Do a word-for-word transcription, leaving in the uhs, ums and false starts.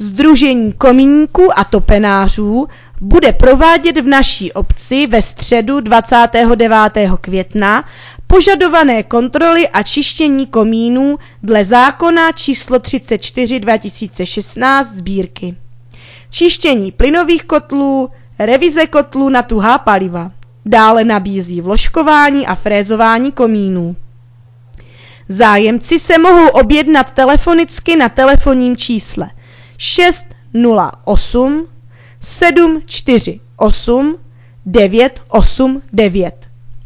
Sdružení komíníků a topenářů bude provádět v naší obci ve středu dvacátého devátého května požadované kontroly a čištění komínů dle zákona číslo třicet čtyři dva tisíce šestnáct sbírky. Čištění plynových kotlů, revize kotlů na tuhá paliva. Dále nabízí vložkování a frézování komínů. Zájemci se mohou objednat telefonicky na telefonním čísle šest nula osm sedm čtyři osm devět osm devět.